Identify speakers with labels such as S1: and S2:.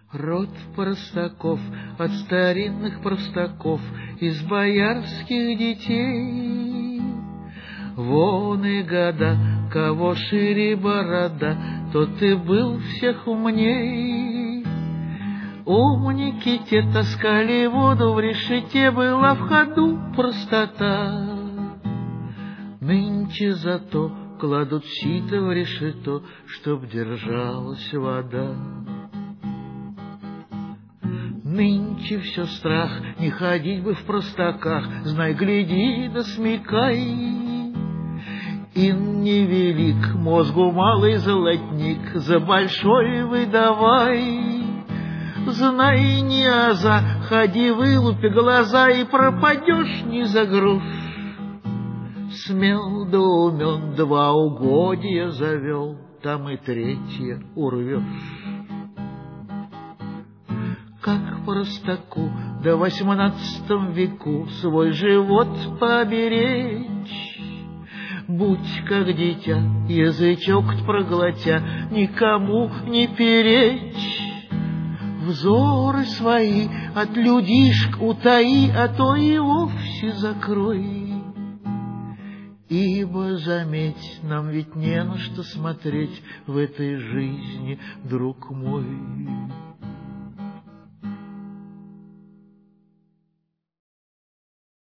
S1: Род простаков от старинных простаков, из боярских детей. Вон и года, кого шире борода, тот и был всех умней. Умники те таскали воду в решете, была в ходу простота. Нынче зато кладут сито в решето, чтоб держалась вода. Нынче все страх, не ходить бы в простаках, знай, гляди да смекай. Ин невелик, мозгу малый золотник, за большой выдавай. Знай, не аза, ходи, вылупи глаза, и пропадешь не за грош. Смел да умен, 2 угодья завел, там и 3 урвешь. Как простаку до 18 веку свой живот поберечь? Будь как дитя, язычок проглотя, никому не перечь. Взоры свои от людишек утаи, а то и вовсе закрой. Ибо, заметь, нам ведь не на что смотреть в этой жизни, друг мой.